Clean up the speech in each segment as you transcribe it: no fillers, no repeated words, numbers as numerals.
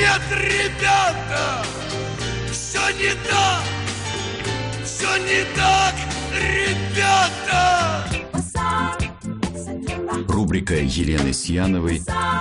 Нет, ребята, все не так, все не так, ребята. Рубрика Елены Сьяновой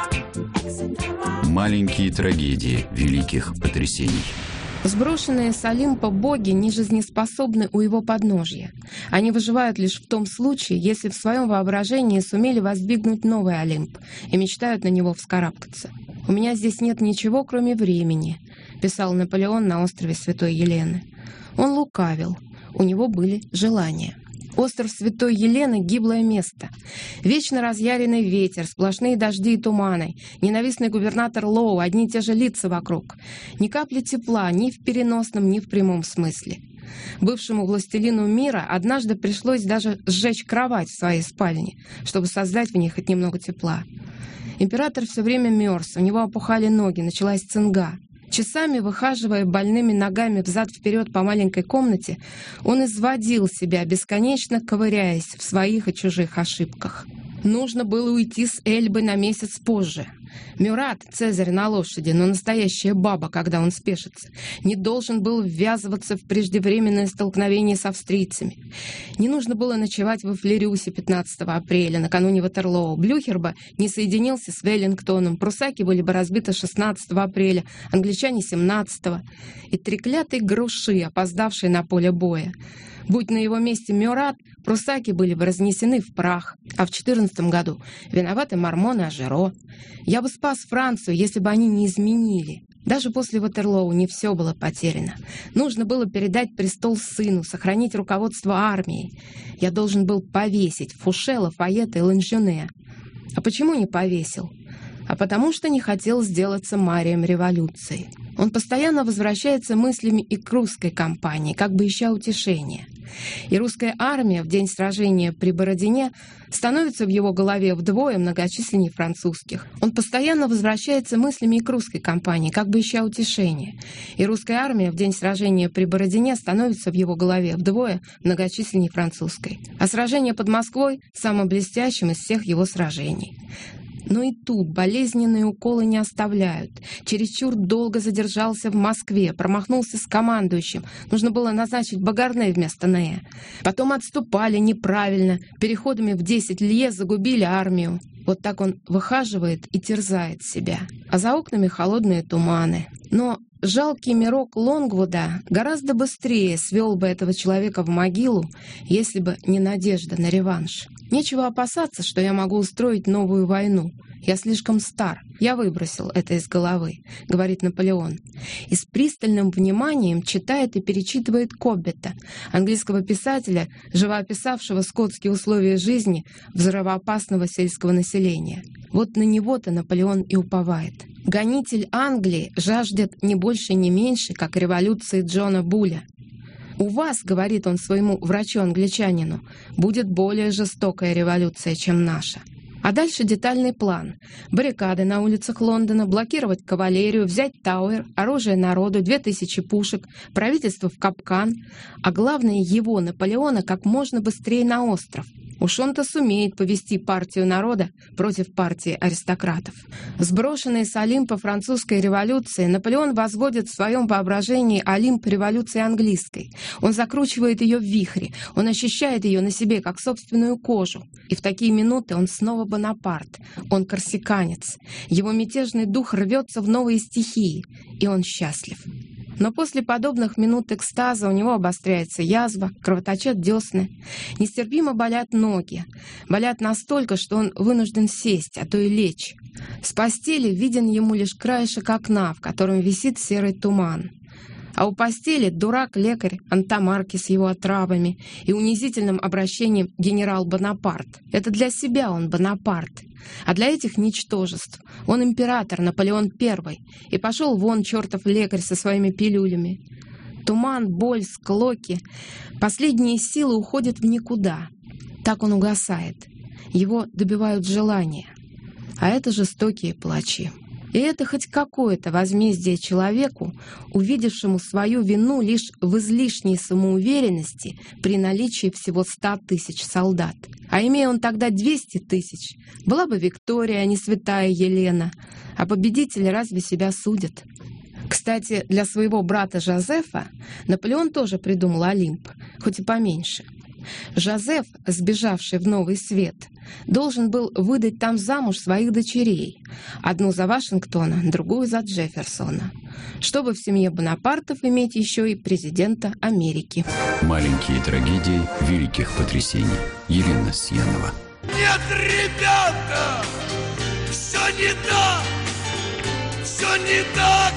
«Маленькие трагедии великих потрясений». Сброшенные с Олимпа боги не жизнеспособны у его подножья. Они выживают лишь в том случае, если в своем воображении сумели воздвигнуть новый Олимп и мечтают на него вскарабкаться. «У меня здесь нет ничего, кроме времени», — писал Наполеон на острове Святой Елены. Он лукавил, у него были желания. Остров Святой Елены — гиблое место. Вечно разъяренный ветер, сплошные дожди и туманы, ненавистный губернатор Лоу, одни и те же лица вокруг. Ни капли тепла ни в переносном, ни в прямом смысле. Бывшему властелину мира однажды пришлось даже сжечь кровать в своей спальне, чтобы создать в ней хоть немного тепла. Император все время мерз, у него опухали ноги, началась цинга. Часами, выхаживая больными ногами взад-вперед по маленькой комнате, он изводил себя, бесконечно ковыряясь в своих и чужих ошибках. Нужно было уйти с Эльбы на месяц позже. Мюрат, Цезарь на лошади, но настоящая баба, когда он спешится, не должен был ввязываться в преждевременное столкновение с австрийцами. Не нужно было ночевать во Флериусе 15 апреля, накануне Ватерлоо. Блюхер бы не соединился с Веллингтоном, прусаки были бы разбиты 16 апреля, англичане 17-го. И треклятые груши, опоздавшие на поле боя. Будь на его месте Мюрат, прусаки были бы разнесены в прах. А в 14 году виноваты Мормон и Ажеро. Я бы спас Францию, если бы они не изменили. Даже после Ватерлоу не все было потеряно. Нужно было передать престол сыну, сохранить руководство армией. Я должен был повесить Фуше, Лафайета и Ланжюне. А почему не повесил? А потому что не хотел сделаться марием революции. Он постоянно возвращается мыслями и к русской кампании, как бы ища утешения. И русская армия в день сражения при Бородине становится в его голове вдвое многочисленнее французских. Он постоянно возвращается мыслями и к русской кампании, как бы ища утешения. И русская армия в день сражения при Бородине становится в его голове вдвое многочисленнее французской. А сражение под Москвой самым блестящим из всех его сражений. Но и тут болезненные уколы не оставляют. Чересчур долго задержался в Москве, промахнулся с командующим. Нужно было назначить Багарне вместо Нея. Потом отступали неправильно, переходами в 10 лье загубили армию. Вот так он выхаживает и терзает себя. А за окнами холодные туманы. Но жалкий мирок Лонгвуда гораздо быстрее свел бы этого человека в могилу, если бы не надежда на реванш. Нечего опасаться, что я могу устроить новую войну. Я слишком стар. Я выбросил это из головы, говорит Наполеон. И с пристальным вниманием читает и перечитывает Коббета, английского писателя, живоописавшего скотские условия жизни взрывоопасного сельского населения. Вот на него-то Наполеон и уповает. Гонитель Англии жаждет не больше, не меньше, как революции Джона Булля. «У вас, — говорит он своему врачу-англичанину, — будет более жестокая революция, чем наша». А дальше детальный план. Баррикады на улицах Лондона, блокировать кавалерию, взять Тауэр, оружие народу, 2000 пушек, правительство в капкан, а главное его, Наполеона, как можно быстрее на остров. Уж он-то сумеет повести партию народа против партии аристократов. Сброшенный с Олимпа французской революции, Наполеон возводит в своем воображении Олимп революции английской. Он закручивает ее в вихре, он ощущает ее на себе, как собственную кожу. И в такие минуты он снова Бонапарт, он корсиканец. Его мятежный дух рвется в новые стихии, и он счастлив. Но после подобных минут экстаза у него обостряется язва, кровоточат десны, нестерпимо болят ноги. Болят настолько, что он вынужден сесть, а то и лечь. С постели виден ему лишь краешек окна, в котором висит серый туман. А у постели дурак-лекарь Антамарки с его отравами и унизительным обращением генерал Бонапарт. Это для себя он Бонапарт. А для этих ничтожеств он император Наполеон I, и пошел вон чертов лекарь со своими пилюлями. Туман, боль, склоки, последние силы уходят в никуда. Так он угасает. Его добивают желания. А это жестокие плачи. И это хоть какое-то возмездие человеку, увидевшему свою вину лишь в излишней самоуверенности при наличии всего 100 тысяч солдат. А имея он тогда 200 тысяч, была бы Виктория, а не святая Елена. А победители разве себя судят? Кстати, для своего брата Жозефа Наполеон тоже придумал Олимп, хоть и поменьше. Жозеф, сбежавший в Новый Свет, должен был выдать там замуж своих дочерей, одну за Вашингтона, другую за Джефферсона, чтобы в семье Бонапартов иметь еще и президента Америки. Маленькие трагедии великих потрясений. Елена Сьянова. Нет, ребята, все не так, все не так,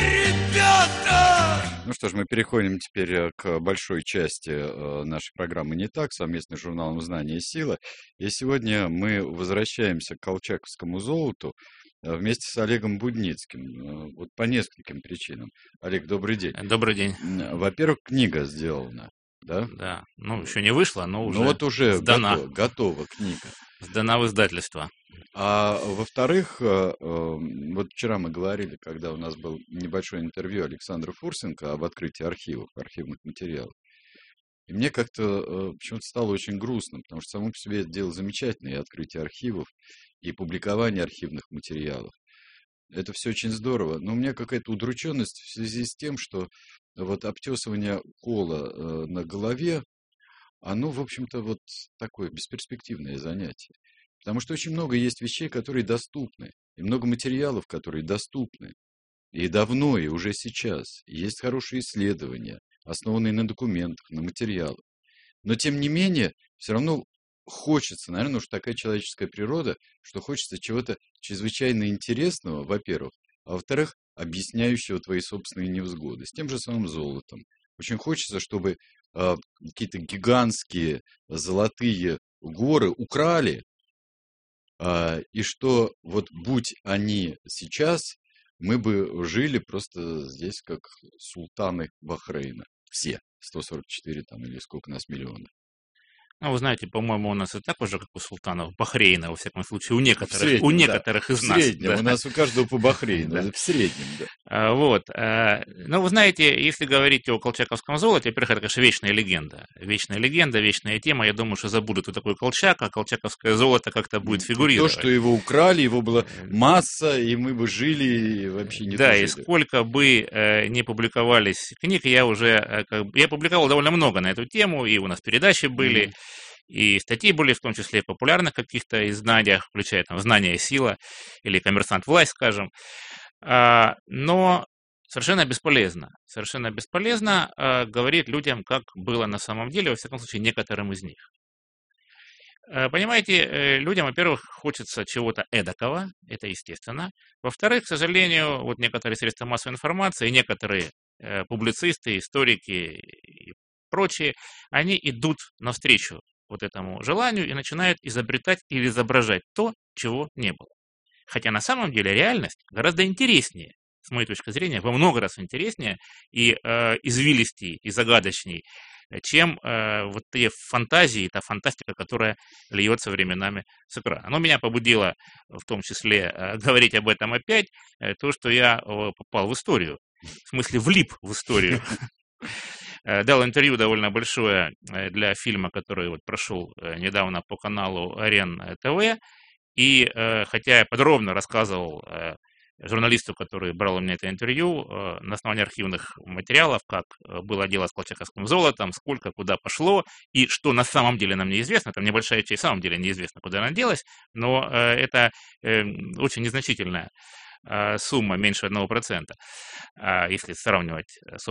ребята. Ну что ж, мы переходим теперь к большой части нашей программы «Не так», совместный с журналом «Знание и сила». И сегодня мы возвращаемся к колчаковскому золоту вместе с Олегом Будницким. Вот по нескольким причинам. Олег, добрый день. Добрый день. Во-первых, книга сделана, да? Да. Ну, еще не вышла, но уже, уже сдана. Готова книга. Сдана в издательство. А во-вторых, вот вчера мы говорили, когда у нас был небольшое интервью Александра Фурсенко об открытии архивов, архивных материалов. И мне как-то почему-то стало очень грустно, потому что само по себе это дело замечательное, и открытие архивов, и публикование архивных материалов. Это все очень здорово. Но у меня какая-то удрученность в связи с тем, что вот обтесывание кола на голове, оно, в общем-то, вот такое бесперспективное занятие. Потому что очень много есть вещей, которые доступны, и много материалов, которые доступны. И давно, и уже сейчас. И есть хорошие исследования, основанные на документах, на материалах. Но, тем не менее, все равно хочется, наверное, уж такая человеческая природа, что хочется чего-то чрезвычайно интересного, во-первых, а во-вторых, объясняющего твои собственные невзгоды. С тем же самым золотом. Очень хочется, чтобы какие-то гигантские золотые горы украли, и что вот будь они сейчас, мы бы жили просто здесь как султаны Бахрейна. Все. 144 там или сколько нас миллионов. Ну, вы знаете, по-моему, у нас и так уже, как у султанов Бахрейна, во всяком случае, у некоторых, среднем, из нас. В среднем, у нас у каждого по Бахрейну, Да. в среднем, да. Вот. Но вы знаете, если говорить о колчаковском золоте, во-первых, это, конечно, вечная легенда. Вечная легенда, вечная тема. Я думаю, что забудут, кто такой Колчак, а колчаковское золото как-то будет фигурировать. То, что его украли, его была масса, и мы бы жили и вообще не Да, дожили. и сколько бы не публиковались книг, я уже... Я публиковал довольно много на эту тему, и у нас передачи были, и статьи были, в том числе и в популярных каких-то изданиях, включая там «Знание и сила» или «Коммерсант власть», скажем. Но совершенно бесполезно говорить людям, как было на самом деле, во всяком случае, некоторым из них. Понимаете, людям, во-первых, хочется чего-то эдакого, это естественно. Во-вторых, к сожалению, вот некоторые средства массовой информации, и некоторые публицисты, историки и прочие, они идут навстречу вот этому желанию и начинают изобретать или изображать то, чего не было. Хотя на самом деле реальность гораздо интереснее, с моей точки зрения, во много раз интереснее и извилистей, и загадочней, чем вот те фантазии, та фантастика, которая льется временами с экрана. Оно меня побудило в том числе говорить об этом опять, то, что я попал в историю, в смысле влип в историю. Дал интервью довольно большое для фильма, который вот прошел недавно по каналу Арен ТВ, и хотя я подробно рассказывал журналисту, который брал у меня это интервью, на основании архивных материалов, как было дело с колчаковским золотом, сколько, куда пошло, и что на самом деле нам неизвестно, там небольшая часть, в самом деле неизвестно, куда она делась, но это очень незначительная сумма, меньше 1%, если сравнивать с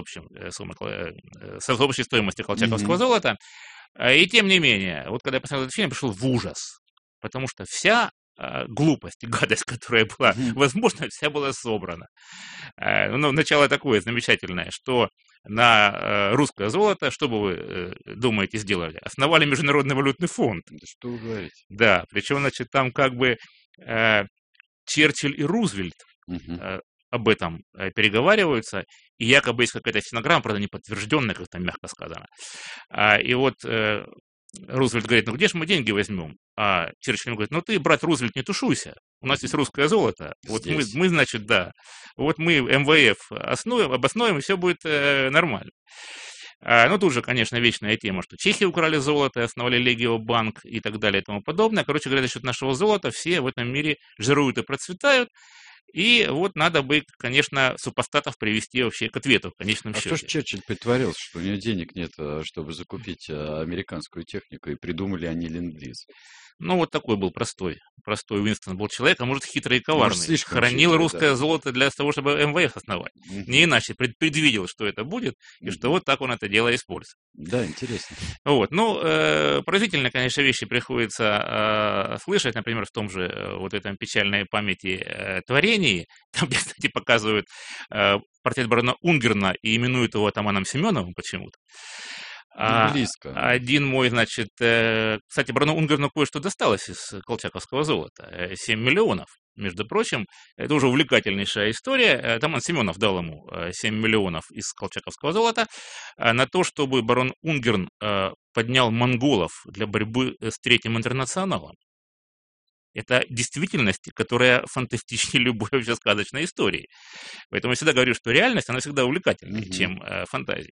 общей стоимостью колчаковского золота. И тем не менее, вот когда я посмотрел этот фильм, я пришел в ужас, потому что вся глупость и гадость, которая была возможна, вся была собрана. Ну, начало такое замечательное, что на русское золото, что бы вы думаете, сделали? Основали Международный валютный фонд. Да что вы говорите? Да, причем, значит, там как бы Черчилль и Рузвельт об этом переговариваются, и якобы есть какая-то стенограмма, правда, не подтвержденная, как там мягко сказано. И вот Рузвельт говорит, ну где же мы деньги возьмем? А Черчилль говорит, ну ты, брат Рузвельт, не тушуйся, у нас есть русское золото, вот мы, значит, да, вот мы МВФ обоснуем, и все будет нормально. Ну, тут же, конечно, вечная тема, что чехи украли золото, основали Легио-банк и так далее и тому подобное. Короче говоря, за счет нашего золота все в этом мире жируют и процветают. И вот надо бы, конечно, супостатов привести вообще к ответу в конечном А что ж счете. Черчилль притворился, что у него денег нет, чтобы закупить американскую технику, и придумали они ленд-лиз? Ну, вот такой был простой Уинстон был человек, а может, хитрый и Может, коварный. слишком Хранил хитрый, русское да. золото для того, чтобы МВФ основать. Не Мгм. иначе предвидел, что это будет, и что Мгм. вот так он это дело использует. Да, интересно. Вот. Ну, поразительные, конечно, вещи приходится слышать, например, в том же вот этом печальной памяти творении, там, где, кстати, показывают портрет барона Унгерна и именуют его атаманом Семеновым почему-то. Ну, близко. Один мой, значит, кстати, барону Унгерну кое-что досталось из колчаковского золота. 7 миллионов, между прочим. Это уже увлекательнейшая история. Атаман Семенов дал ему 7 миллионов из колчаковского золота на то, чтобы барон Унгерн поднял монголов для борьбы с Третьим интернационалом. Это действительность, которая фантастичнее любой вообще сказочной истории. Поэтому я всегда говорю, что реальность, она всегда увлекательнее, Мгм. чем фантазия.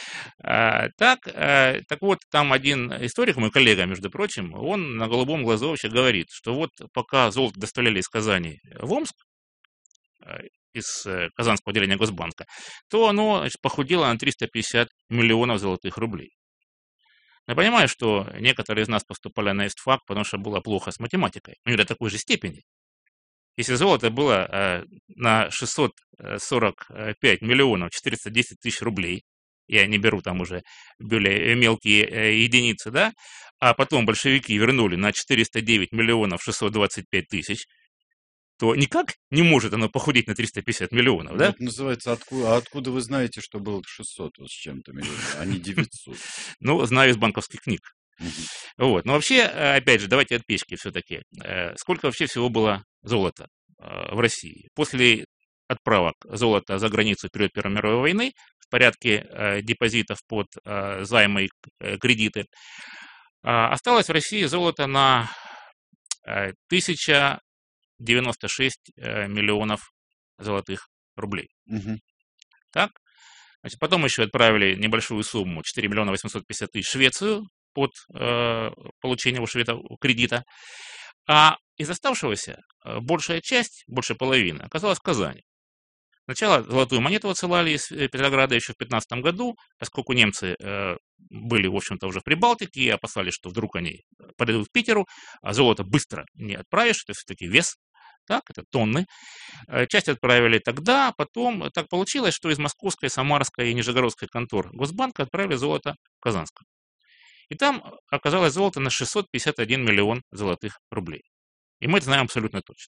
Так вот, там один историк, мой коллега, между прочим, он на голубом глазу вообще говорит, что вот пока золото доставляли из Казани в Омск, из Казанского отделения Госбанка, то оно, значит, похудело на 350 миллионов золотых рублей. Я понимаю, что некоторые из нас поступали на ИСТФАК, потому что было плохо с математикой, но не до такой же степени. Если золото было на 645 миллионов 410 тысяч рублей, я не беру там уже более мелкие единицы, да, а потом большевики вернули на 409 миллионов 625 тысяч, то никак не может оно похудеть на 350 миллионов, Ну, да? это называется, откуда вы знаете, что было 600 вот с чем-то миллионов, а не 900? Ну, знаю из банковских книг. Мгм. Вот. Но вообще, опять же, давайте от печки все-таки. Сколько вообще всего было золота в России? После отправок золота за границу в период Первой мировой войны в порядке депозитов под займы и кредиты, осталось в России золото на 1096 миллионов золотых рублей. Мгм. Так? Значит, потом еще отправили небольшую сумму, 4 миллиона 850 тысяч в Швецию под получение у Шведа кредита. А из оставшегося большая часть, больше половины, оказалась в Казани. Сначала золотую монету отсылали из Петрограда еще в 15 году, поскольку немцы были, в общем-то, уже в Прибалтике и опасались, что вдруг они подойдут к Питеру, а золото быстро не отправишь, это все-таки вес, так, это тонны. Часть отправили тогда, потом так получилось, что из Московской, Самарской и Нижегородской контор Госбанка отправили золото в Казанскую. И там оказалось золото на 651 миллион золотых рублей. И мы это знаем абсолютно точно.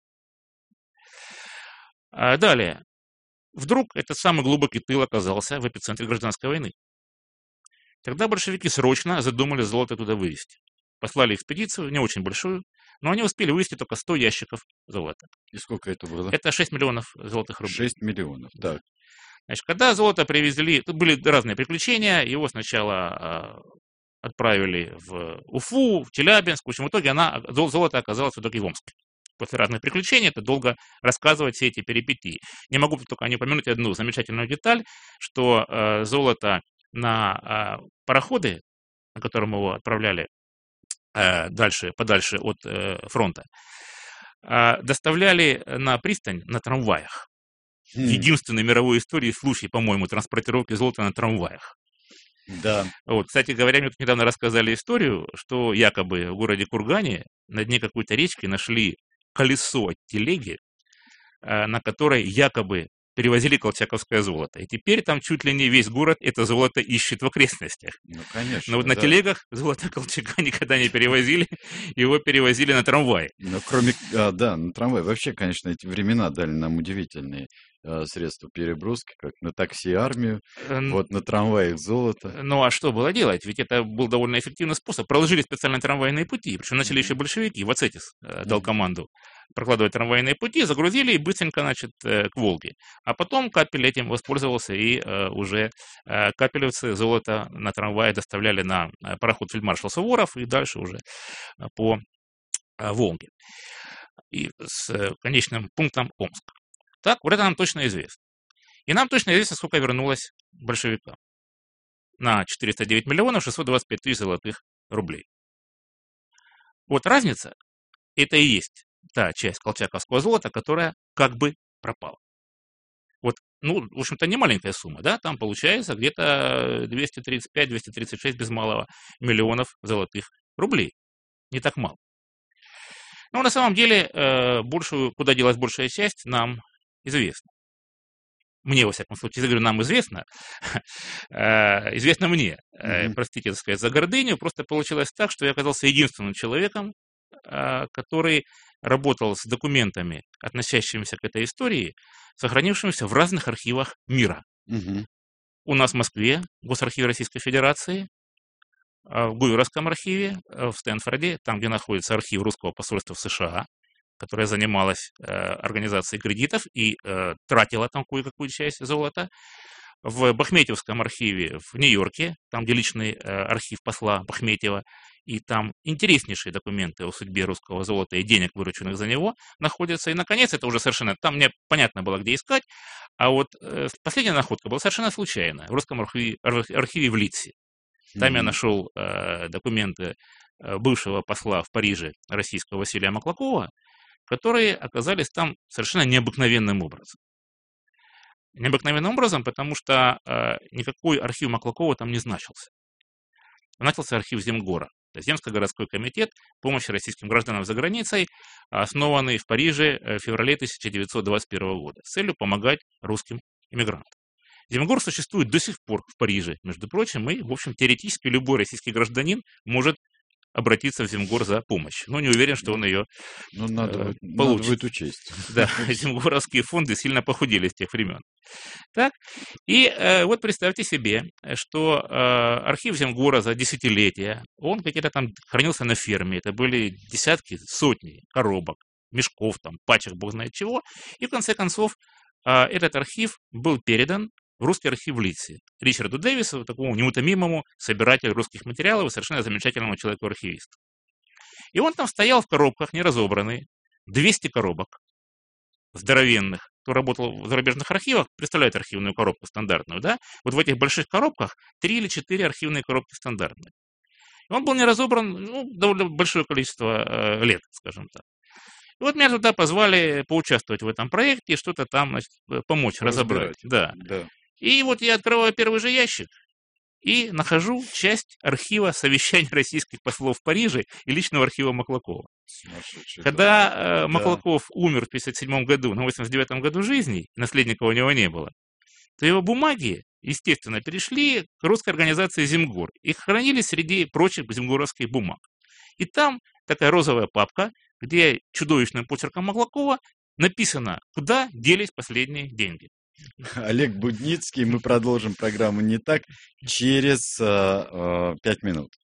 Далее. Вдруг этот самый глубокий тыл оказался в эпицентре гражданской войны. Тогда большевики срочно задумали золото туда вывезти. Послали экспедицию, не очень большую, но они успели вывезти только 100 ящиков золота. И сколько это было? Это 6 миллионов золотых рублей. 6 миллионов, так. Значит, когда золото привезли, тут были разные приключения, его сначала отправили в Уфу, в Челябинск, в общем, в итоге золото оказалось в итоге в Омске. После разных приключений, это долго рассказывать все эти перипетии. Не могу только не упомянуть одну замечательную деталь, что золото на пароходы, на котором его отправляли подальше от фронта, доставляли на пристань на трамваях. Единственный в мировой истории случай, по-моему, транспортировки золота на трамваях. Да. Вот, кстати говоря, мне тут недавно рассказали историю, что якобы в городе Кургане на дне какой-то речки нашли колесо от телеги, на которой якобы перевозили колчаковское золото. И теперь там чуть ли не весь город это золото ищет в окрестностях. Ну, конечно. Но вот на да. телегах золото Колчака никогда не перевозили, его перевозили на трамвае. Но кроме, да, на трамвай. Вообще, конечно, эти времена дали нам удивительные средства переброски, как на такси армию, вот на трамваях золото. Ну а что было делать? Ведь это был довольно эффективный способ. Проложили специальные трамвайные пути, причем начали еще большевики. Вацетис дал команду прокладывать трамвайные пути, загрузили и быстренько, значит, к Волге. А потом Капель этим воспользовался, и уже капелевцы золото на трамвае доставляли на пароход фельдмаршал Суворов и дальше уже по Волге. И с конечным пунктом Омск. Так, вот это нам точно известно. И нам точно известно, сколько вернулось большевикам. На 409 миллионов 625 тысяч золотых рублей. Вот разница, это и есть та часть колчаковского золота, которая как бы пропало. Вот, ну, в общем-то, не маленькая сумма, да, там получается где-то 235-236 без малого миллионов золотых рублей. Не так мало. Но на самом деле, куда делась большая часть, нам известно. Мне, во всяком случае, я говорю, нам известно, известно мне, простите, так сказать, за гордыню, просто получилось так, что я оказался единственным человеком, который работал с документами, относящимися к этой истории, сохранившимися в разных архивах мира. У нас в Москве, в Госархиве Российской Федерации, в Гуверовском архиве, в Стэнфорде, там, где находится архив русского посольства в США, которая занималась организацией кредитов и тратила там кое-какую часть золота. В Бахметьевском архиве в Нью-Йорке, там, где личный архив посла Бахметьева, и там интереснейшие документы о судьбе русского золота и денег, вырученных за него, находятся. И, наконец, это уже совершенно... Там мне понятно было, где искать, а вот последняя находка была совершенно случайная в русском архиве в Лидсе. Там я нашел документы бывшего посла в Париже российского Василия Маклакова, которые оказались там совершенно необыкновенным образом. Необыкновенным образом, потому что никакой архив Маклакова там не значился. Значился архив Земгора, Земский городской комитет помощи российским гражданам за границей, основанный в Париже в феврале 1921 года с целью помогать русским иммигрантам. Земгор существует до сих пор в Париже, между прочим, и, в общем, теоретически любой российский гражданин может обратиться в Земгор за помощью. Но не уверен, что он ее надо получит. будет учесть. Да, земгоровские фонды сильно похудели с тех времен. Так, и вот представьте себе, что архив Земгора за десятилетия, он где-то там хранился на ферме, это были десятки, сотни коробок, мешков, там, пачек, бог знает чего, и в конце концов этот архив был передан в русский архив в Лидсе Ричарду Дэвису, такому неутомимому собирателю русских материалов и совершенно замечательному человеку-архивисту. И он там стоял в коробках, неразобранный, 200 коробок здоровенных. Кто работал в зарубежных архивах, представляет архивную коробку стандартную, да? Вот в этих больших коробках 3 или 4 архивные коробки стандартные. И он был не разобран, довольно большое количество лет, скажем так. И вот меня туда позвали поучаствовать в этом проекте и что-то там, значит, помочь разобрать. Да. И вот я открываю первый же ящик и нахожу часть архива совещаний российских послов в Париже и личного архива Маклакова. Когда Маклаков умер в 1957 году, на 89 году жизни, наследника у него не было, то его бумаги, естественно, перешли к русской организации Земгор и хранились среди прочих земгоровских бумаг. И там такая розовая папка, где чудовищным почерком Маклакова написано, куда делись последние деньги. Олег Будницкий, мы продолжим программу «Не так» через 5 минут.